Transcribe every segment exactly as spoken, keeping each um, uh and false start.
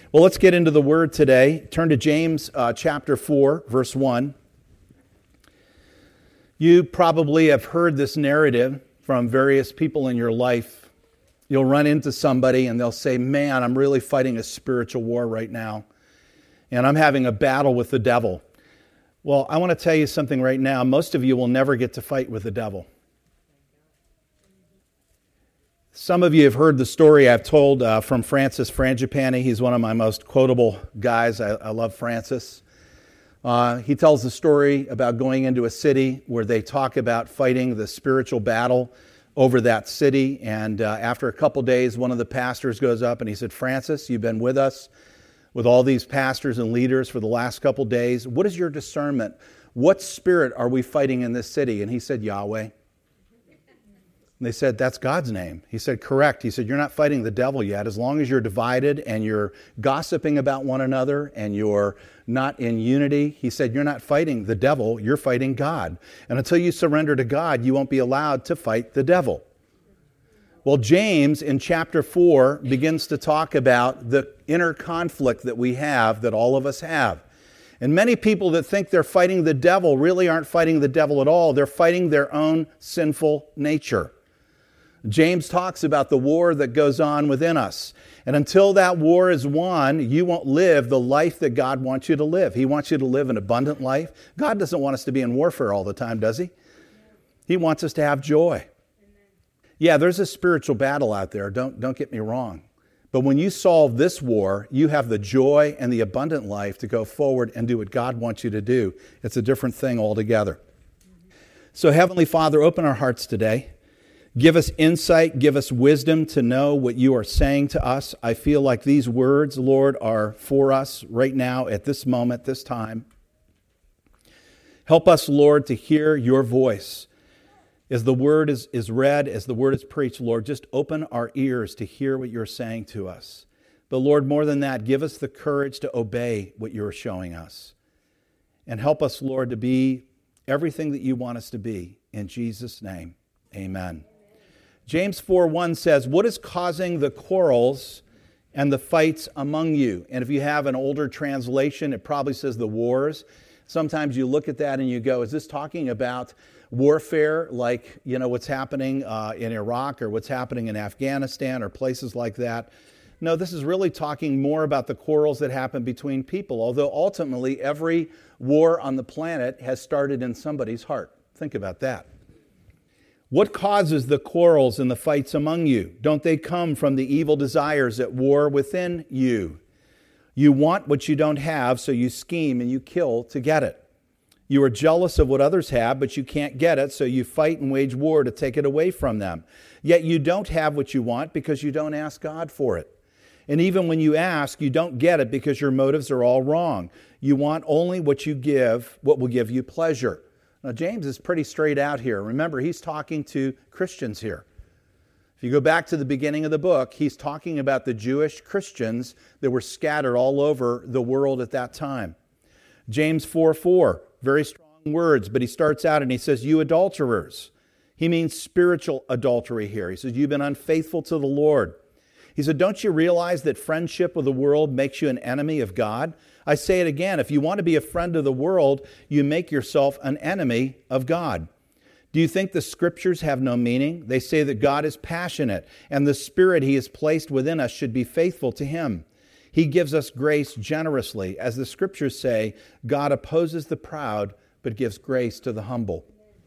Well, let's get into the Word today. Turn to James uh, chapter four, verse one. You probably have heard this narrative from various people in your life. You'll run into somebody and they'll say, man, I'm really fighting a spiritual war right now, and I'm having a battle with the devil. Well, I want to tell you something right now. Most of you will never get to fight with the devil. Some of you have heard the story I've told uh, from Francis Frangipani. He's one of my most quotable guys. I, I love Francis. Uh, he tells the story about going into a city where they talk about fighting the spiritual battle over that city. And uh, after a couple days, one of the pastors goes up and he said, Francis, you've been with us, with all these pastors and leaders for the last couple days. What is your discernment? What spirit are we fighting in this city? And he said, Yahweh. And they said, that's God's name. He said, correct. He said, you're not fighting the devil yet. As long as you're divided and you're gossiping about one another and you're not in unity, he said, you're not fighting the devil, you're fighting God. And until you surrender to God, you won't be allowed to fight the devil. Well, James in chapter four begins to talk about the inner conflict that we have, that all of us have. And many people that think they're fighting the devil really aren't fighting the devil at all. They're fighting their own sinful nature. James talks about the war that goes on within us. And until that war is won, you won't live the life that God wants you to live. He wants you to live an abundant life. God doesn't want us to be in warfare all the time, does he? He wants us to have joy. Yeah, there's a spiritual battle out there. Don't, don't get me wrong. But when you solve this war, you have the joy and the abundant life to go forward and do what God wants you to do. It's a different thing altogether. So Heavenly Father, open our hearts today. Give us insight, give us wisdom to know what you are saying to us. I feel like these words, Lord, are for us right now at this moment, this time. Help us, Lord, to hear your voice. As the word is, is read, as the word is preached, Lord, just open our ears to hear what you're saying to us. But Lord, more than that, give us the courage to obey what you're showing us. And help us, Lord, to be everything that you want us to be. In Jesus' name, amen. James four one says, what is causing the quarrels and the fights among you? And if you have an older translation, it probably says the wars. Sometimes you look at that and you go, is this talking about warfare like, you know, what's happening uh, in Iraq or what's happening in Afghanistan or places like that? No, this is really talking more about the quarrels that happen between people, although ultimately every war on the planet has started in somebody's heart. Think about that. What causes the quarrels and the fights among you? Don't they come from the evil desires at war within you? You want what you don't have, so you scheme and you kill to get it. You are jealous of what others have, but you can't get it, so you fight and wage war to take it away from them. Yet you don't have what you want because you don't ask God for it. And even when you ask, you don't get it because your motives are all wrong. You want only what you give, what will give you pleasure. Now, James is pretty straight out here. Remember, he's talking to Christians here. If you go back to the beginning of the book, he's talking about the Jewish Christians that were scattered all over the world at that time. James four four, very strong words, but he starts out and he says, you adulterers. He means spiritual adultery here. He says, you've been unfaithful to the Lord. He said, don't you realize that friendship with the world makes you an enemy of God? I say it again, if you want to be a friend of the world, you make yourself an enemy of God. Do you think the scriptures have no meaning? They say that God is passionate, and the Spirit He has placed within us should be faithful to Him. He gives us grace generously. As the scriptures say, God opposes the proud, but gives grace to the humble.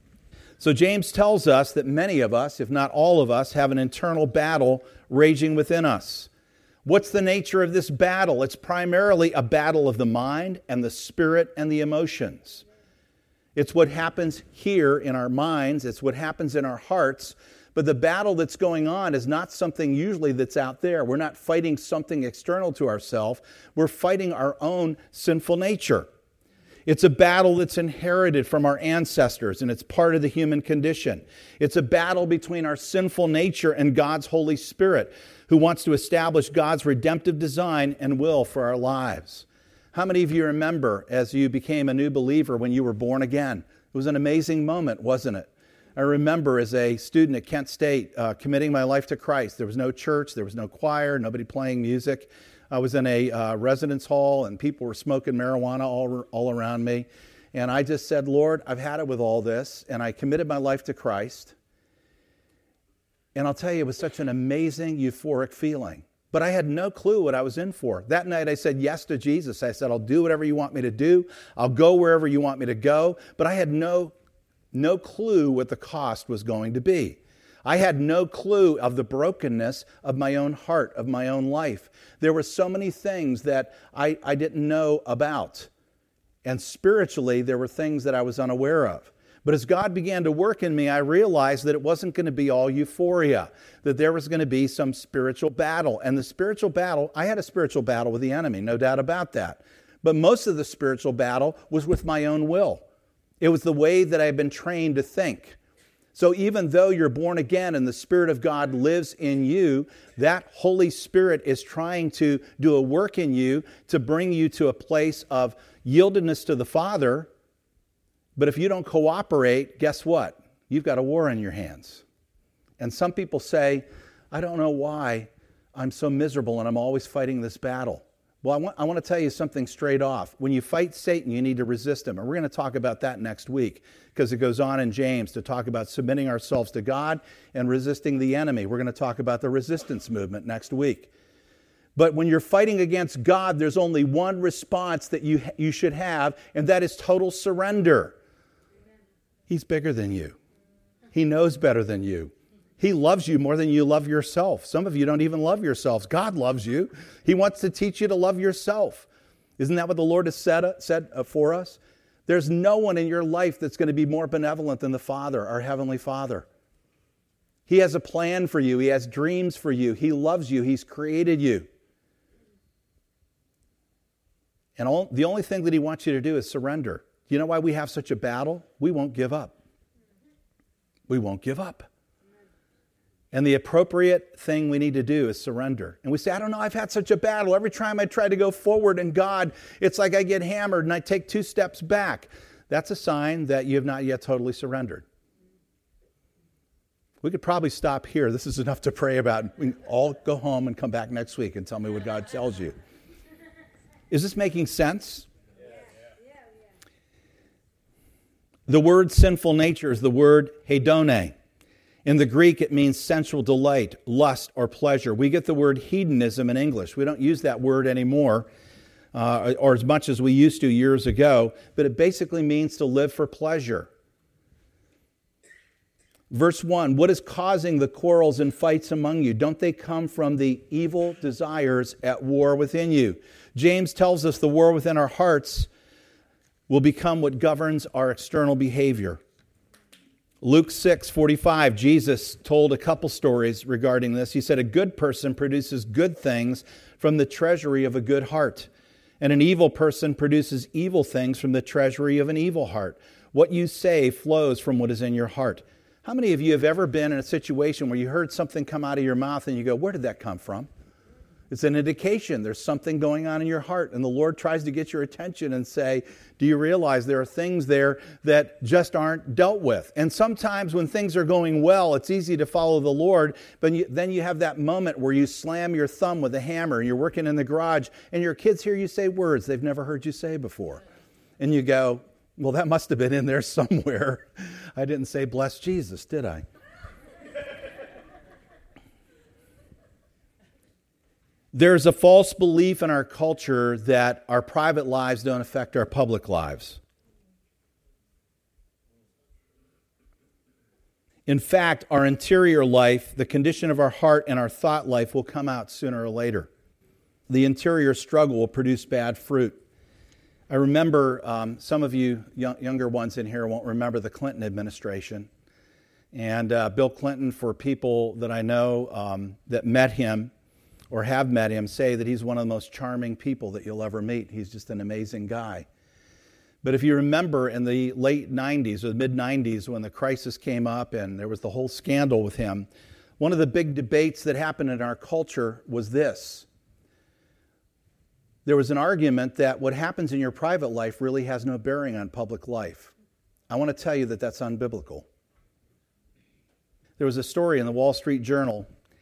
So James tells us that many of us, if not all of us, have an internal battle raging within us. What's the nature of this battle? It's primarily a battle of the mind and the spirit and the emotions. It's what happens here in our minds. It's what happens in our hearts. But the battle that's going on is not something usually that's out there. We're not fighting something external to ourselves. We're fighting our own sinful nature. It's a battle that's inherited from our ancestors, and it's part of the human condition. It's a battle between our sinful nature and God's Holy Spirit, who wants to establish God's redemptive design and will for our lives. How many of you remember as you became a new believer when you were born again? It was an amazing moment, wasn't it? I remember as a student at Kent State uh, committing my life to Christ. There was no church, there was no choir, nobody playing music. I was in a uh, residence hall, and people were smoking marijuana all, all around me. And I just said, Lord, I've had it with all this, and I committed my life to Christ. And I'll tell you, it was such an amazing, euphoric feeling. But I had no clue what I was in for. That night I said yes to Jesus. I said, I'll do whatever you want me to do. I'll go wherever you want me to go. But I had no, no clue what the cost was going to be. I had no clue of the brokenness of my own heart, of my own life. There were so many things that I, I didn't know about. And spiritually, there were things that I was unaware of. But as God began to work in me, I realized that it wasn't going to be all euphoria, that there was going to be some spiritual battle. And the spiritual battle, I had a spiritual battle with the enemy, no doubt about that. But most of the spiritual battle was with my own will. It was the way that I had been trained to think. So even though you're born again and the Spirit of God lives in you, that Holy Spirit is trying to do a work in you to bring you to a place of yieldedness to the Father. But if you don't cooperate, guess what? You've got a war in your hands. And some people say, I don't know why I'm so miserable and I'm always fighting this battle. Well, I want, I want to tell you something straight off. When you fight Satan, you need to resist him. And we're going to talk about that next week because it goes on in James to talk about submitting ourselves to God and resisting the enemy. We're going to talk about the resistance movement next week. But when you're fighting against God, there's only one response that you, you should have, and that is total surrender. He's bigger than you. He knows better than you. He loves you more than you love yourself. Some of you don't even love yourselves. God loves you. He wants to teach you to love yourself. Isn't that what the Lord has said, said for us? There's no one in your life that's going to be more benevolent than the Father, our Heavenly Father. He has a plan for you. He has dreams for you. He loves you. He's created you. And all, the only thing that He wants you to do is surrender. You know why we have such a battle? We won't give up. We won't give up. And the appropriate thing we need to do is surrender. And we say, I don't know, I've had such a battle. Every time I try to go forward in God, it's like I get hammered and I take two steps back. That's a sign that you have not yet totally surrendered. We could probably stop here. This is enough to pray about. We can all go home and come back next week and tell me what God tells you. Is this making sense? The word sinful nature is the word hedone. In the Greek, it means sensual delight, lust, or pleasure. We get the word hedonism in English. We don't use that word anymore, uh, or as much as we used to years ago, but it basically means to live for pleasure. Verse one, what is causing the quarrels and fights among you? Don't they come from the evil desires at war within you? James tells us the war within our hearts will become what governs our external behavior. Luke six forty-five, Jesus told a couple stories regarding this. He said, a good person produces good things from the treasury of a good heart, and an evil person produces evil things from the treasury of an evil heart. What you say flows from what is in your heart. How many of you have ever been in a situation where you heard something come out of your mouth and you go, where did that come from? It's an indication there's something going on in your heart, and the Lord tries to get your attention and say, do you realize there are things there that just aren't dealt with? And sometimes when things are going well, it's easy to follow the Lord, but you, then you have that moment where you slam your thumb with a hammer and you're working in the garage and your kids hear you say words they've never heard you say before. And you go, well, that must have been in there somewhere. I didn't say bless Jesus, did I? There's a false belief in our culture that our private lives don't affect our public lives. In fact, our interior life, the condition of our heart and our thought life will come out sooner or later. The interior struggle will produce bad fruit. I remember, um, some of you young, younger ones in here won't remember the Clinton administration. And uh, Bill Clinton, for people that I know um, that met him, or have met him, say that he's one of the most charming people that you'll ever meet. He's just an amazing guy. But if you remember in the late nineties or the mid nineties when the crisis came up and there was the whole scandal with him, one of the big debates that happened in our culture was this. There was an argument that what happens in your private life really has no bearing on public life. I want to tell you that that's unbiblical. There was a story in the Wall Street Journal.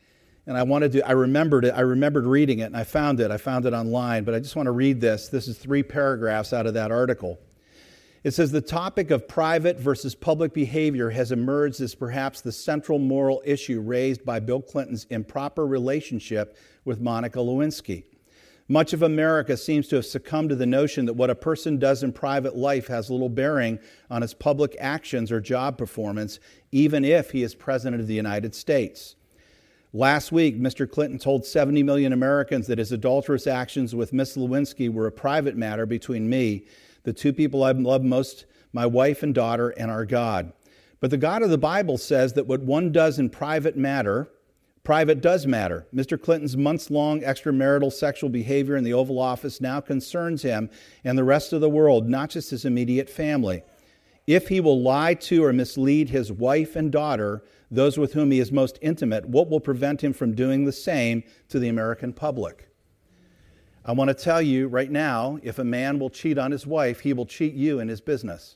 And I wanted to, I remembered it, I remembered reading it, and I found it. I found it online, but I just want to read this. This is three paragraphs out of that article. It says, the topic of private versus public behavior has emerged as perhaps the central moral issue raised by Bill Clinton's improper relationship with Monica Lewinsky. Much of America seems to have succumbed to the notion that what a person does in private life has little bearing on his public actions or job performance, even if he is President of the United States. Last week, Mister Clinton told seventy million Americans that his adulterous actions with Miss Lewinsky were a private matter between me, the two people I love most, my wife and daughter, and our God. But the God of the Bible says that what one does in private matter, private does matter. Mister Clinton's months-long extramarital sexual behavior in the Oval Office now concerns him and the rest of the world, not just his immediate family. If he will lie to or mislead his wife and daughter, those with whom he is most intimate, what will prevent him from doing the same to the American public? I want to tell you right now, if a man will cheat on his wife, he will cheat you in his business.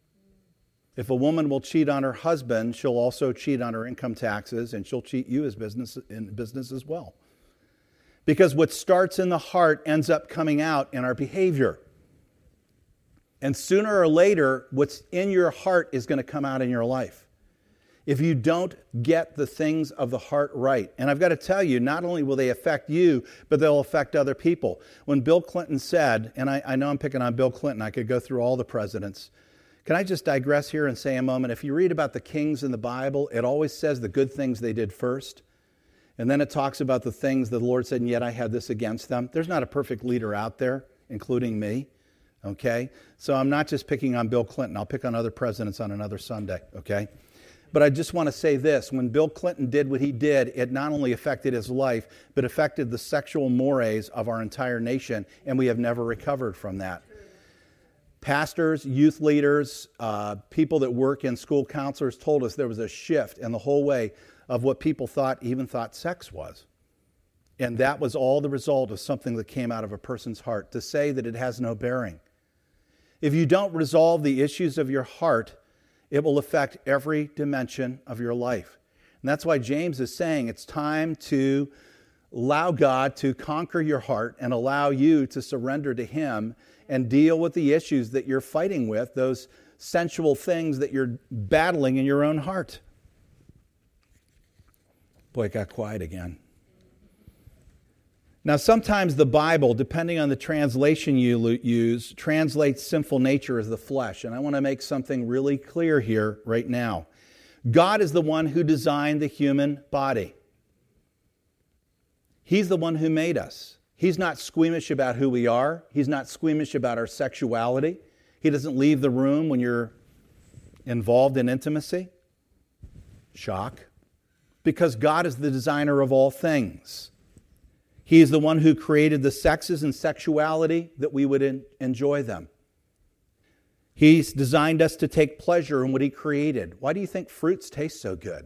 If a woman will cheat on her husband, she'll also cheat on her income taxes, and she'll cheat you as business in business as well. Because what starts in the heart ends up coming out in our behavior. And sooner or later, what's in your heart is going to come out in your life. If you don't get the things of the heart right. And I've got to tell you, not only will they affect you, but they'll affect other people. When Bill Clinton said, and I, I know I'm picking on Bill Clinton, I could go through all the presidents. Can I just digress here and say a moment? If you read about the kings in the Bible, it always says the good things they did first. And then it talks about the things that the Lord said, and yet I had this against them. There's not a perfect leader out there, including me. Okay? So I'm not just picking on Bill Clinton. I'll pick on other presidents on another Sunday. Okay? But I just want to say this. When Bill Clinton did what he did, it not only affected his life, but affected the sexual mores of our entire nation, and we have never recovered from that. Pastors, youth leaders, uh, people that work in school counselors told us there was a shift in the whole way of what people thought, even thought sex was. And that was all the result of something that came out of a person's heart. To say that it has no bearing. If you don't resolve the issues of your heart, it will affect every dimension of your life. And that's why James is saying it's time to allow God to conquer your heart and allow you to surrender to Him and deal with the issues that you're fighting with, those sensual things that you're battling in your own heart. Boy, it got quiet again. Now, sometimes the Bible, depending on the translation you use, translates sinful nature as the flesh. And I want to make something really clear here right now. God is the one who designed the human body. He's the one who made us. He's not squeamish about who we are. He's not squeamish about our sexuality. He doesn't leave the room when you're involved in intimacy. Shock. Because God is the designer of all things. He is the one who created the sexes and sexuality that we would en- enjoy them. He's designed us to take pleasure in what He created. Why do you think fruits taste so good?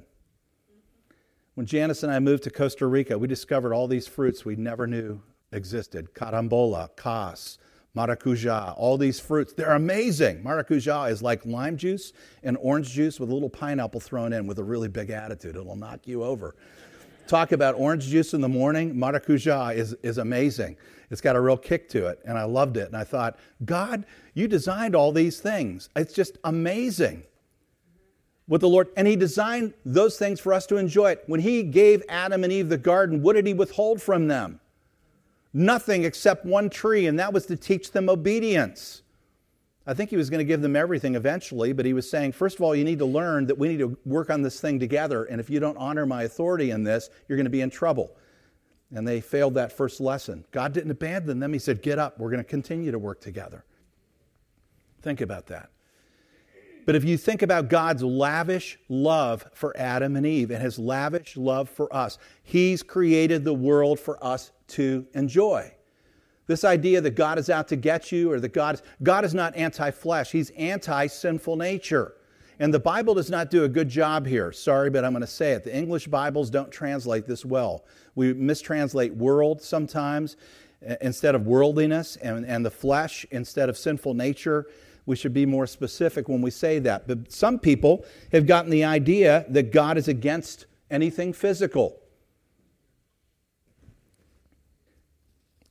When Janice and I moved to Costa Rica, we discovered all these fruits we never knew existed. Carambola, cas, maracuja, all these fruits. They're amazing. Maracuja is like lime juice and orange juice with a little pineapple thrown in with a really big attitude. It'll knock you over. Talk about orange juice in the morning. Maracuja is, is amazing. It's got a real kick to it, and I loved it. And I thought, God, you designed all these things. It's just amazing what the Lord, and He designed those things for us to enjoy it. When He gave Adam and Eve the garden, what did He withhold from them? Nothing except one tree, and that was to teach them obedience. I think He was going to give them everything eventually, but He was saying, first of all, you need to learn that we need to work on this thing together, and if you don't honor my authority in this, you're going to be in trouble. And they failed that first lesson. God didn't abandon them. He said, get up, we're going to continue to work together. Think about that. But if you think about God's lavish love for Adam and Eve and His lavish love for us, He's created the world for us to enjoy. This idea that God is out to get you or that God is, God is not anti-flesh. He's anti-sinful nature. And the Bible does not do a good job here. Sorry, but I'm going to say it. The English Bibles don't translate this well. We mistranslate world sometimes instead of worldliness and, and the flesh instead of sinful nature. We should be more specific when we say that. But some people have gotten the idea that God is against anything physical.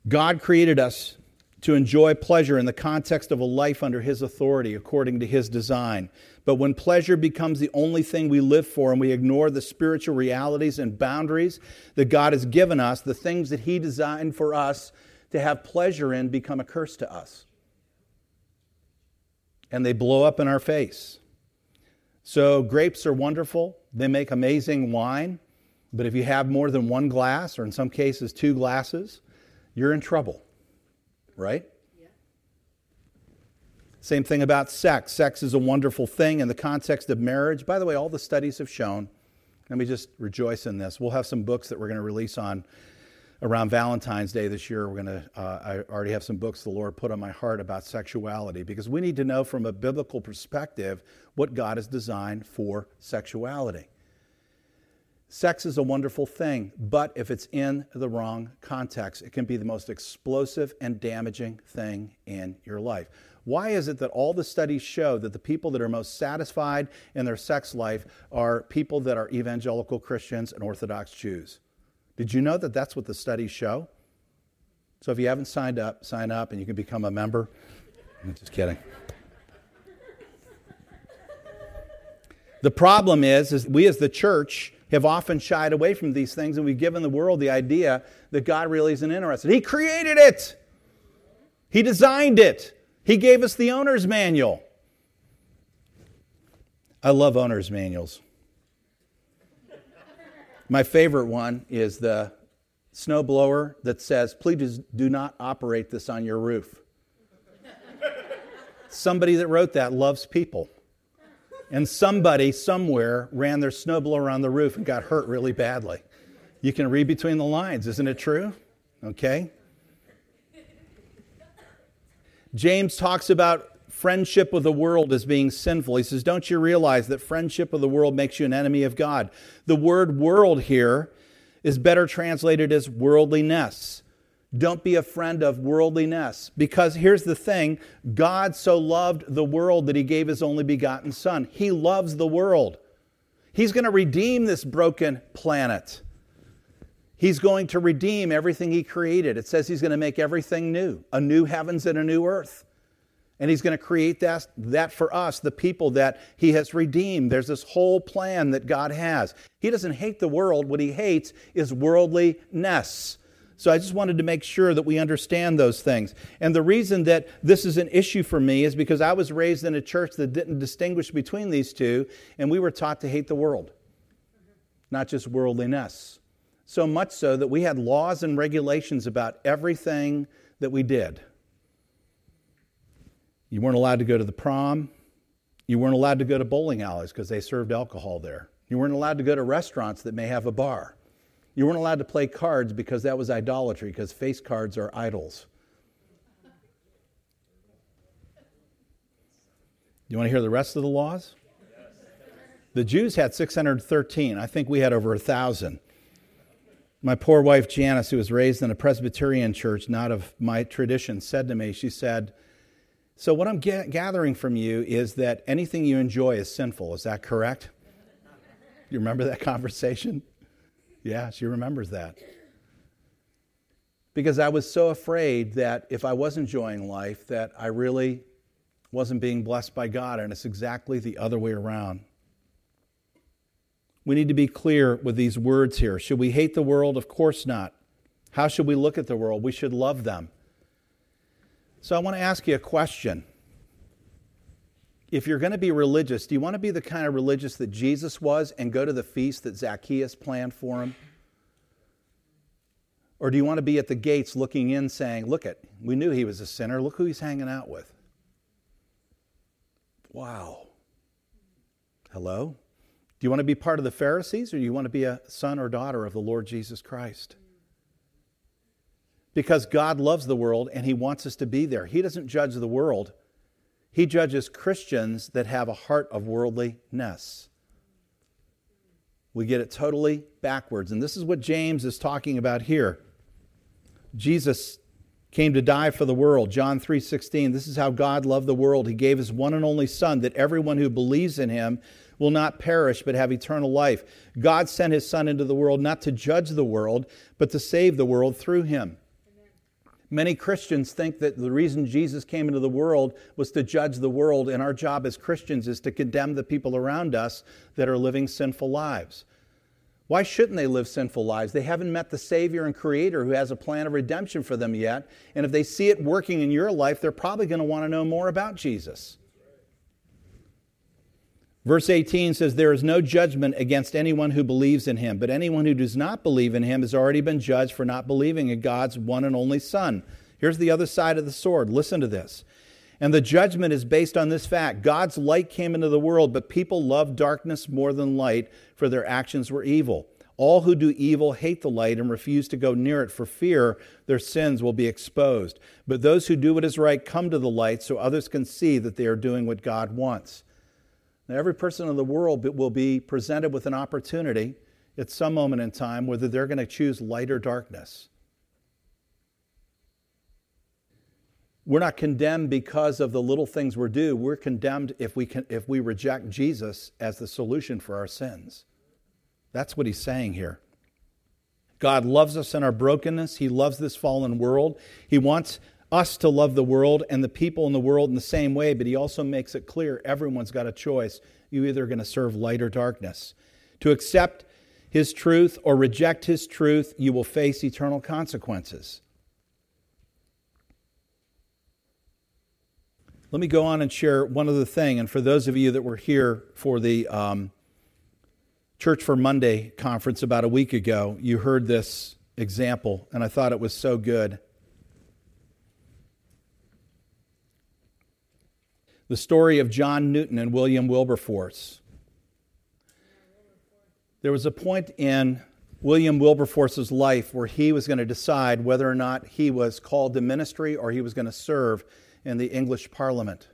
God created us to enjoy pleasure in the context of a life under His authority, according to His design. But when pleasure becomes the only thing we live for and we ignore the spiritual realities and boundaries that God has given us, the things that He designed for us to have pleasure in become a curse to us. And they blow up in our face. So grapes are wonderful. They make amazing wine. But if you have more than one glass, or in some cases two glasses, you're in trouble. Right? Yeah. Same thing about sex. Sex is a wonderful thing in the context of marriage. By the way, all the studies have shown, let me just rejoice in this. We'll have some books that we're going to release on around Valentine's Day this year. We're going to, uh, I already have some books the Lord put on my heart about sexuality, because we need to know from a biblical perspective what God has designed for sexuality. Sex is a wonderful thing, but if it's in the wrong context, it can be the most explosive and damaging thing in your life. Why is it that all the studies show that the people that are most satisfied in their sex life are people that are evangelical Christians and Orthodox Jews? Did you know that that's what the studies show? So if you haven't signed up, sign up and you can become a member. I'm just kidding. The problem is, is we as the church have often shied away from these things, and we've given the world the idea that God really isn't interested. He created it. He designed it. He gave us the owner's manual. I love owner's manuals. My favorite one is the snowblower that says, please do not operate this on your roof. Somebody that wrote that loves people. And somebody somewhere ran their snowblower on the roof and got hurt really badly. You can read between the lines, isn't it true? Okay. James talks about friendship with the world as being sinful. He says, don't you realize that friendship with the world makes you an enemy of God? The word world here is better translated as worldliness. Don't be a friend of worldliness. Because here's the thing, God so loved the world that He gave His only begotten Son. He loves the world. He's going to redeem this broken planet. He's going to redeem everything He created. It says He's going to make everything new, a new heavens and a new earth. And He's going to create that, that for us, the people that He has redeemed. There's this whole plan that God has. He doesn't hate the world. What He hates is worldliness. So I just wanted to make sure that we understand those things. And the reason that this is an issue for me is because I was raised in a church that didn't distinguish between these two, and we were taught to hate the world, not just worldliness. So much so that we had laws and regulations about everything that we did. You weren't allowed to go to the prom. You weren't allowed to go to bowling alleys because they served alcohol there. You weren't allowed to go to restaurants that may have a bar. You weren't allowed to play cards because that was idolatry, because face cards are idols. You want to hear the rest of the laws? The Jews had six hundred thirteen. I think we had over one thousand. My poor wife Janice, who was raised in a Presbyterian church, not of my tradition, said to me, she said, so what I'm ga- gathering from you is that anything you enjoy is sinful. Is that correct? You remember that conversation? Yeah, she remembers that. Because I was so afraid that if I was enjoying life, that I really wasn't being blessed by God, and it's exactly the other way around. We need to be clear with these words here. Should we hate the world? Of course not. How should we look at the world? We should love them. So I want to ask you a question. If you're going to be religious, do you want to be the kind of religious that Jesus was and go to the feast that Zacchaeus planned for him? Or do you want to be at the gates looking in saying, look it, we knew he was a sinner. Look who he's hanging out with. Wow. Hello? Do you want to be part of the Pharisees, or do you want to be a son or daughter of the Lord Jesus Christ? Because God loves the world and He wants us to be there. He doesn't judge the world. He judges Christians that have a heart of worldliness. We get it totally backwards. And this is what James is talking about here. Jesus came to die for the world. John three sixteen, this is how God loved the world. He gave His one and only Son, that everyone who believes in Him will not perish but have eternal life. God sent His Son into the world not to judge the world, but to save the world through Him. Many Christians think that the reason Jesus came into the world was to judge the world, and our job as Christians is to condemn the people around us that are living sinful lives. Why shouldn't they live sinful lives? They haven't met the Savior and Creator who has a plan of redemption for them yet, and if they see it working in your life, they're probably going to want to know more about Jesus. Verse eighteen says, "There is no judgment against anyone who believes in him, but anyone who does not believe in him has already been judged for not believing in God's one and only Son." Here's the other side of the sword. Listen to this. "And the judgment is based on this fact. God's light came into the world, but people loved darkness more than light, for their actions were evil. All who do evil hate the light and refuse to go near it for fear their sins will be exposed. But those who do what is right come to the light so others can see that they are doing what God wants." Now, every person in the world will be presented with an opportunity at some moment in time whether they're going to choose light or darkness. We're not condemned because of the little things we do. We're condemned if we can, if we reject Jesus as the solution for our sins. That's what he's saying here. God loves us in our brokenness. He loves this fallen world. He wants us to love the world and the people in the world in the same way, but he also makes it clear everyone's got a choice. You're either going to serve light or darkness. To accept his truth or reject his truth, you will face eternal consequences. Let me go on and share one other thing. And for those of you that were here for the um, Church for Monday conference about a week ago, you heard this example, and I thought it was so good. The story of John Newton and William Wilberforce. There was a point in William Wilberforce's life where he was going to decide whether or not he was called to ministry or he was going to serve in the English Parliament.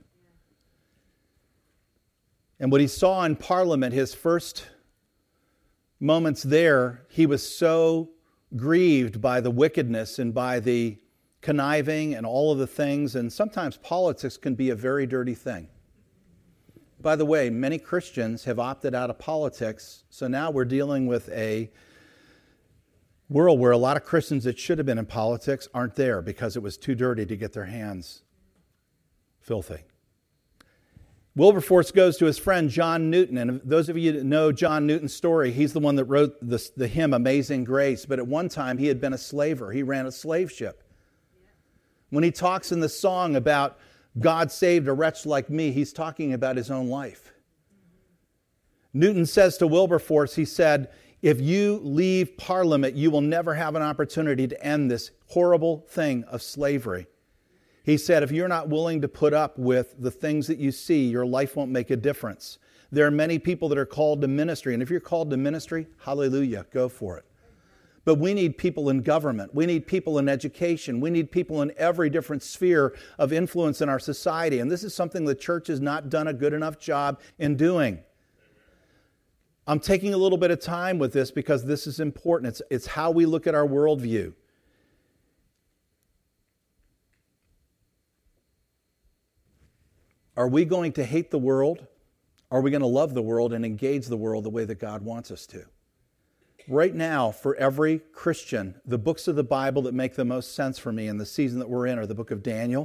And what he saw in Parliament, his first moments there, he was so grieved by the wickedness and by the conniving and all of the things, and sometimes politics can be a very dirty thing. By the way, many Christians have opted out of politics, so now we're dealing with a world where a lot of Christians that should have been in politics aren't there because it was too dirty to get their hands filthy. Wilberforce goes to his friend John Newton, and those of you that know John Newton's story, he's the one that wrote the, the hymn Amazing Grace, but at one time he had been a slaver. He ran a slave ship. When he talks in the song about God saved a wretch like me, he's talking about his own life. Newton says to Wilberforce, he said, "If you leave Parliament, you will never have an opportunity to end this horrible thing of slavery." He said, "If you're not willing to put up with the things that you see, your life won't make a difference. There are many people that are called to ministry, and if you're called to ministry, hallelujah, go for it. But we need people in government. We need people in education. We need people in every different sphere of influence in our society. And this is something the church has not done a good enough job in doing." I'm taking a little bit of time with this because this is important. It's, it's how we look at our worldview. Are we going to hate the world? Are we going to love the world and engage the world the way that God wants us to? Right now, for every Christian, the books of the Bible that make the most sense for me in the season that we're in are the book of Daniel.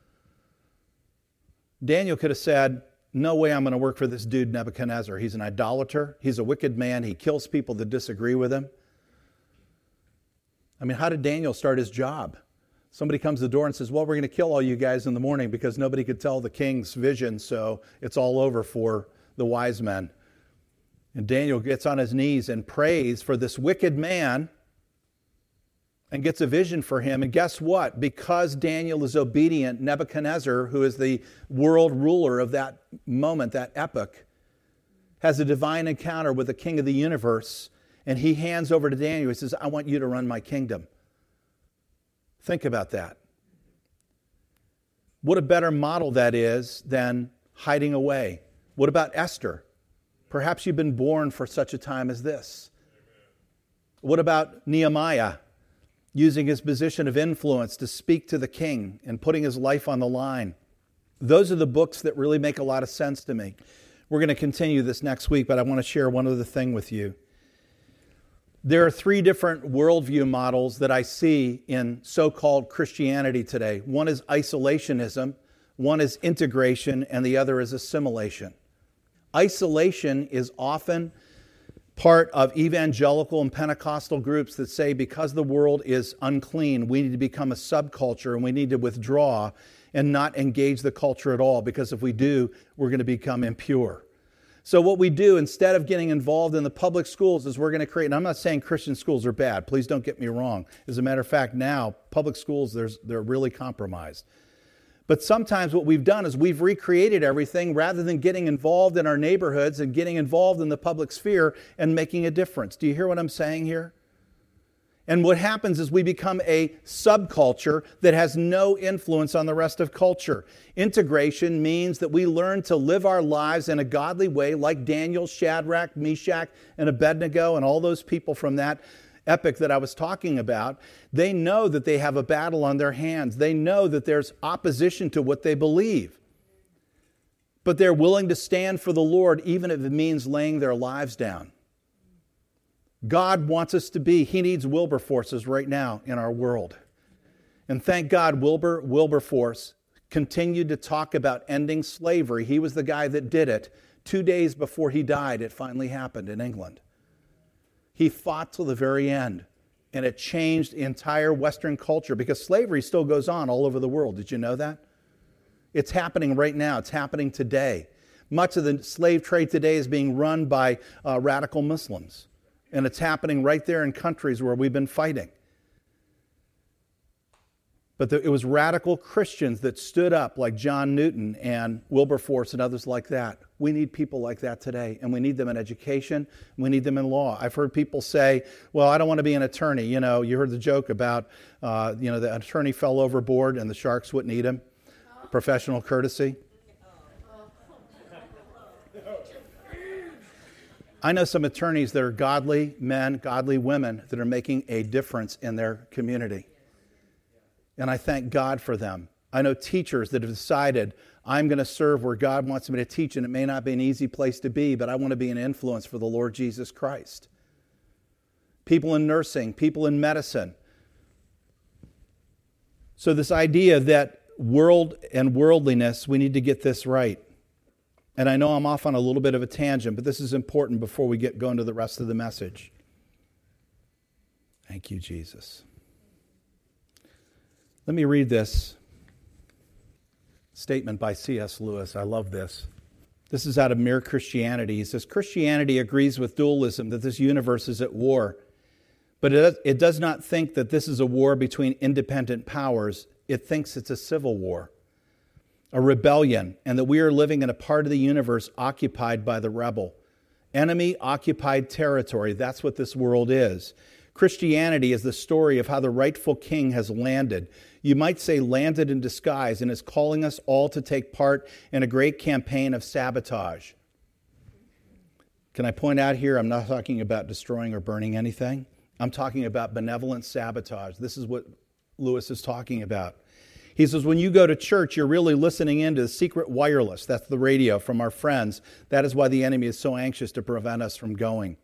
Daniel could have said, "No way I'm going to work for this dude Nebuchadnezzar. He's an idolater. He's a wicked man. He kills people that disagree with him." I mean, how did Daniel start his job? Somebody comes to the door and says, "Well, we're going to kill all you guys in the morning because nobody could tell the king's vision, so it's all over for the wise men." And Daniel gets on his knees and prays for this wicked man and gets a vision for him. And guess what? Because Daniel is obedient, Nebuchadnezzar, who is the world ruler of that moment, that epoch, has a divine encounter with the king of the universe. And he hands over to Daniel. He says, "I want you to run my kingdom." Think about that. What a better model that is than hiding away. What about Esther? Perhaps you've been born for such a time as this. What about Nehemiah, using his position of influence to speak to the king and putting his life on the line? Those are the books that really make a lot of sense to me. We're going to continue this next week, but I want to share one other thing with you. There are three different worldview models that I see in so-called Christianity today. One is isolationism, one is integration, and the other is assimilation. Isolation is often part of evangelical and Pentecostal groups that say because the world is unclean, we need to become a subculture and we need to withdraw and not engage the culture at all, because if we do, we're going to become impure. So what we do, instead of getting involved in the public schools, is we're going to create, and I'm not saying Christian schools are bad, please don't get me wrong. As a matter of fact, now, public schools, there's, they're really compromised. But sometimes what we've done is we've recreated everything rather than getting involved in our neighborhoods and getting involved in the public sphere and making a difference. Do you hear what I'm saying here? And what happens is we become a subculture that has no influence on the rest of culture. Integration means that we learn to live our lives in a godly way, like Daniel, Shadrach, Meshach, and Abednego, and all those people from that epic that I was talking about. They know that they have a battle on their hands. They know that there's opposition to what they believe. But they're willing to stand for the Lord, even if it means laying their lives down. God wants us to be. He needs Wilberforces right now in our world. And thank God Wilbur Wilberforce continued to talk about ending slavery. He was the guy that did it. Two days before he died, it finally happened in England. He fought till the very end, and it changed the entire Western culture, because slavery still goes on all over the world. Did you know that? It's happening right now. It's happening today. Much of the slave trade today is being run by uh, radical Muslims. And it's happening right there in countries where we've been fighting. But the, it was radical Christians that stood up, like John Newton and Wilberforce and others like that. We need people like that today, and we need them in education. We need them in law. I've heard people say, well, I don't want to be an attorney. You know, you heard the joke about, uh, you know, the attorney fell overboard and the sharks wouldn't eat him. Professional courtesy. I know some attorneys that are godly men, godly women that are making a difference in their community. And I thank God for them. I know teachers that have decided, I'm going to serve where God wants me to teach, and it may not be an easy place to be, but I want to be an influence for the Lord Jesus Christ. People in nursing, people in medicine. So this idea that world and worldliness, we need to get this right. And I know I'm off on a little bit of a tangent, but this is important before we get going to the rest of the message. Thank you, Jesus. Let me read this statement by C S Lewis. I love this. This is out of Mere Christianity. He says, Christianity agrees with dualism that this universe is at war, but it, it does not think that this is a war between independent powers. It thinks it's a civil war, a rebellion, and that we are living in a part of the universe occupied by the rebel. Enemy-occupied territory, that's what this world is. Christianity is the story of how the rightful king has landed. You might say landed in disguise, and is calling us all to take part in a great campaign of sabotage. Can I point out here, I'm not talking about destroying or burning anything. I'm talking about benevolent sabotage. This is what Lewis is talking about. He says, when you go to church, you're really listening into the secret wireless. That's the radio from our friends. That is why the enemy is so anxious to prevent us from going.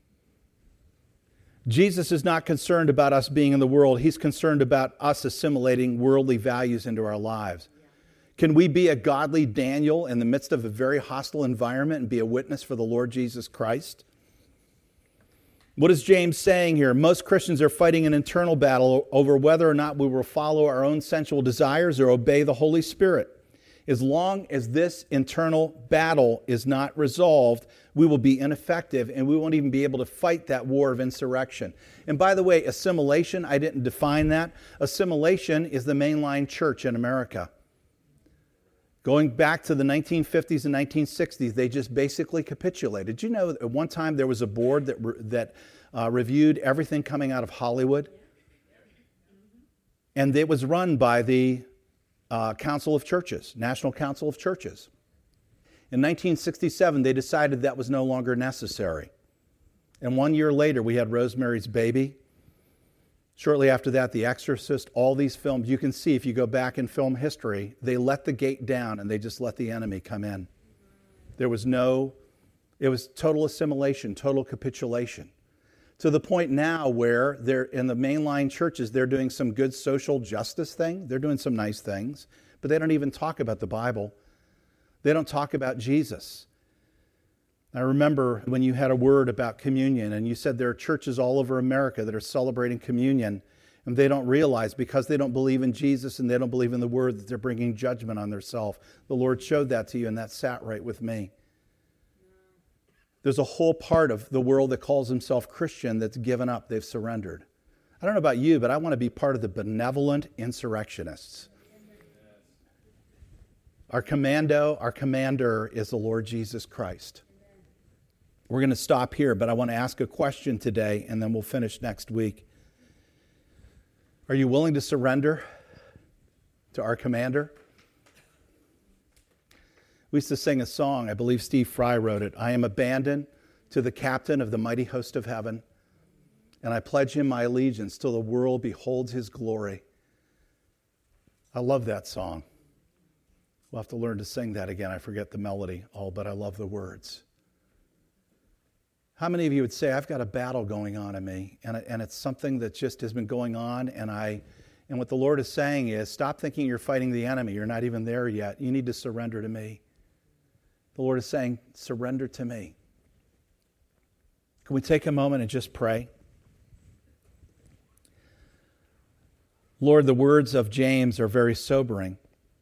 Jesus is not concerned about us being in the world. He's concerned about us assimilating worldly values into our lives. Can we be a godly Daniel in the midst of a very hostile environment and be a witness for the Lord Jesus Christ? What is James saying here? Most Christians are fighting an internal battle over whether or not we will follow our own sensual desires or obey the Holy Spirit. As long as this internal battle is not resolved, we will be ineffective and we won't even be able to fight that war of insurrection. And by the way, assimilation, I didn't define that. Assimilation is the mainline church in America. Going back to the nineteen fifties and nineteen sixties, they just basically capitulated. Did you know at one time there was a board that, re- that uh, reviewed everything coming out of Hollywood? And it was run by the uh, Council of Churches, National Council of Churches. In nineteen sixty-seven, they decided that was no longer necessary. And one year later, we had Rosemary's Baby. Shortly after that, The Exorcist, all these films, you can see if you go back in film history, they let the gate down and they just let the enemy come in. There was no, it was total assimilation, total capitulation. to the point now where they're in the mainline churches, they're doing some good social justice thing. They're doing some nice things, but they don't even talk about the Bible. They don't talk about Jesus. I remember when you had a word about communion and you said there are churches all over America that are celebrating communion, and they don't realize because they don't believe in Jesus and they don't believe in the word that they're bringing judgment on themselves. The Lord showed that to you, and that sat right with me. There's a whole part of the world that calls himself Christian that's given up. They've surrendered. I don't know about you, but I want to be part of the benevolent insurrectionists. Our commando, our commander is the Lord Jesus Christ. We're going to stop here, but I want to ask a question today, and then we'll finish next week. Are you willing to surrender to our commander? We used to sing a song, I believe Steve Fry wrote it. I am abandoned to the captain of the mighty host of heaven, and I pledge him my allegiance till the world beholds his glory. I love that song. We'll have to learn to sing that again. I forget the melody all, but I love the words. How many of you would say, I've got a battle going on in me, and, and it's something that just has been going on, and I, and what the Lord is saying is, stop thinking you're fighting the enemy. You're not even there yet. You need to surrender to me. The Lord is saying, surrender to me. Can we take a moment and just pray? Lord, the words of James are very sobering.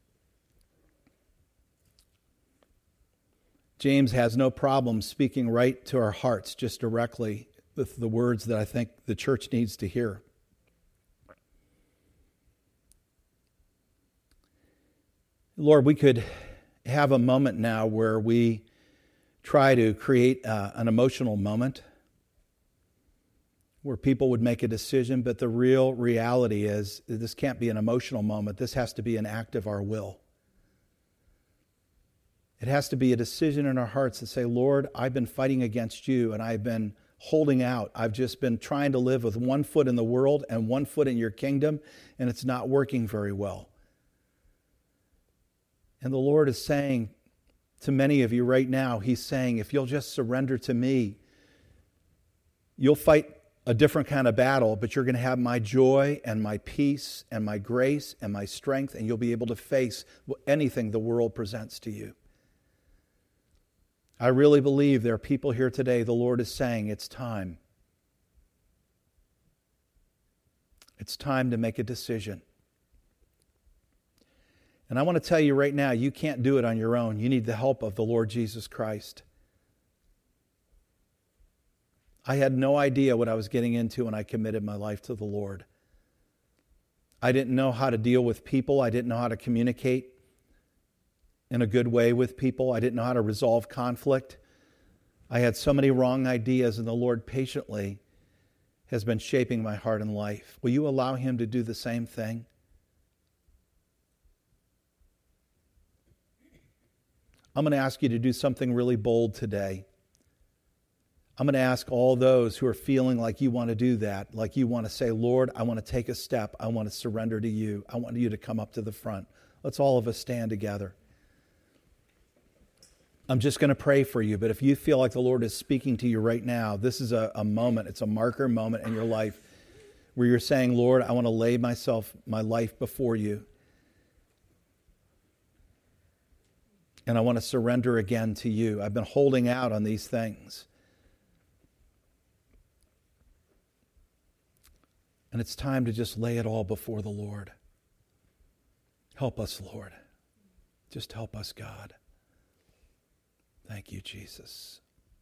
James has no problem speaking right to our hearts just directly with the words that I think the church needs to hear. Lord, we could have a moment now where we try to create uh, an emotional moment where people would make a decision, but the real reality is that this can't be an emotional moment. This has to be an act of our will. It has to be a decision in our hearts to say, Lord, I've been fighting against you and I've been holding out. I've just been trying to live with one foot in the world and one foot in your kingdom, and it's not working very well. And the Lord is saying to many of you right now, he's saying, if you'll just surrender to me, you'll fight a different kind of battle, but you're going to have my joy and my peace and my grace and my strength, and you'll be able to face anything the world presents to you. I really believe there are people here today, the Lord is saying, it's time. It's time to make a decision. And I want to tell you right now, you can't do it on your own. You need the help of the Lord Jesus Christ. I had no idea what I was getting into when I committed my life to the Lord. I didn't know how to deal with people. I didn't know how to communicate in a good way with people. I didn't know how to resolve conflict. I had so many wrong ideas, and the Lord patiently has been shaping my heart and life. Will you allow him to do the same thing? I'm going to ask you to do something really bold today. I'm going to ask all those who are feeling like you want to do that, like you want to say, Lord, I want to take a step. I want to surrender to you. I want you to come up to the front. Let's all of us stand together. I'm just going to pray for you, but if you feel like the Lord is speaking to you right now, this is a, a moment, it's a marker moment in your life where you're saying, Lord, I want to lay myself, my life before you. And I want to surrender again to you. I've been holding out on these things. And it's time to just lay it all before the Lord. Help us, Lord. Just help us, God. Thank you, Jesus.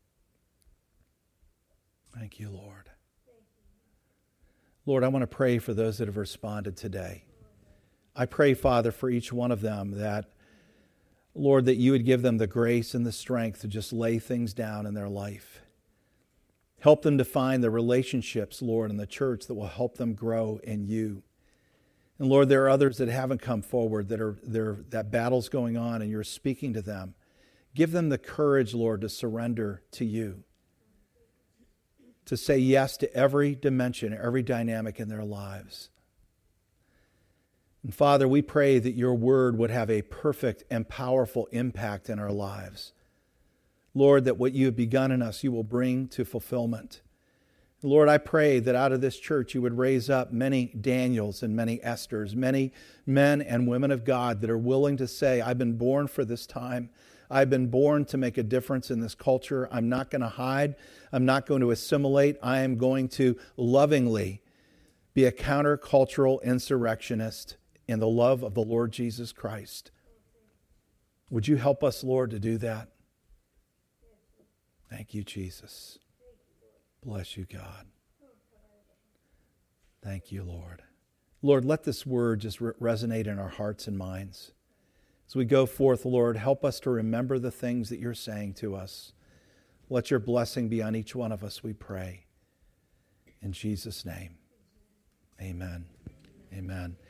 Thank you, Lord. Lord, I want to pray for those that have responded today. I pray, Father, for each one of them that, Lord, that you would give them the grace and the strength to just lay things down in their life. Help them to find the relationships, Lord, in the church that will help them grow in you. And Lord, there are others that haven't come forward, that are there, that battle's going on, and you're speaking to them. Give them the courage, Lord, to surrender to you, to say yes to every dimension, every dynamic in their lives. And Father, we pray that your word would have a perfect and powerful impact in our lives. Lord, that what you have begun in us, you will bring to fulfillment. Lord, I pray that out of this church you would raise up many Daniels and many Esthers, many men and women of God that are willing to say, I've been born for this time. I've been born to make a difference in this culture. I'm not going to hide. I'm not going to assimilate. I am going to lovingly be a countercultural insurrectionist in the love of the Lord Jesus Christ. Would you help us, Lord, to do that? Thank you, Jesus. Bless you, God. Thank you, Lord. Lord, let this word just re- resonate in our hearts and minds. As we go forth, Lord, help us to remember the things that you're saying to us. Let your blessing be on each one of us, we pray. In Jesus' name, amen. Amen.